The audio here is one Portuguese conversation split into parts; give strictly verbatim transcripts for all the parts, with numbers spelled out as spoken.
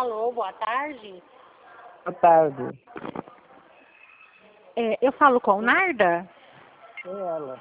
Alô, boa tarde. Boa tarde. É, eu falo com Narda? É ela.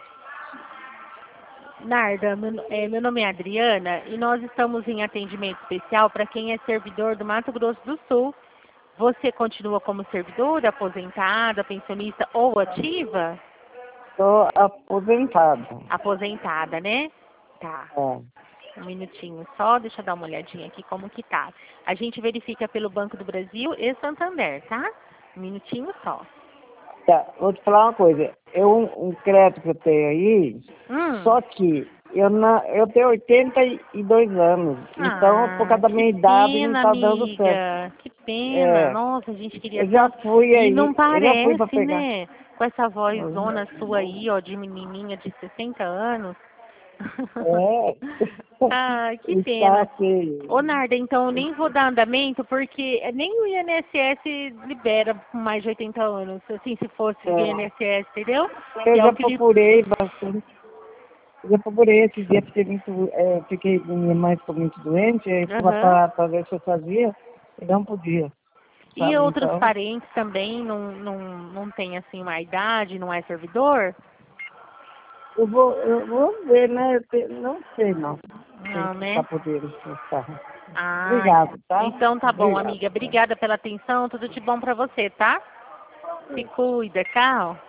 Narda, meu, é, meu nome é Adriana e nós estamos em atendimento especial para quem é servidor do Mato Grosso do Sul. Você continua como servidora, aposentada, pensionista ou ativa? Estou aposentada. Aposentada, né? Tá. É. Um minutinho só, deixa eu dar uma olhadinha aqui como que tá. A gente verifica pelo Banco do Brasil e Santander, tá? Um minutinho só. Tá, vou te falar uma coisa. Eu, um, um crédito que eu tenho aí, Hum. só que eu, não, eu tenho oitenta e dois anos. Então, por Ah, causa da que minha idade, não pena, está dando certo. amiga. Que pena. É, Nossa, a gente queria eu já tanto. fui E não aí, eu já fui para parece, pegar. né? Com essa vozona sua aí, ó, de menininha de sessenta anos. É, Ai, que está pena. feio. Ô, Narda, então eu nem vou dar andamento, porque nem o I N S S libera com mais de oitenta anos, assim, se fosse o É. I N S S, entendeu? Eu Que é já o que ele... procurei bastante. Eu já procurei esse dia, porque muito, é, fiquei, minha mãe ficou muito doente, aí fui Aham. para ver se eu fazia, e não podia, E sabe? outros Então, parentes também não, não, não tem, assim, uma idade, não é servidor? eu vou, eu vou ver, né? Eu te- não sei, não. Sei Não, se está né? podendo prestar. Ah, Obrigado, tá? então tá bom, Obrigado. amiga. Obrigada pela atenção, tudo de bom pra você, tá? Se cuida, tchau.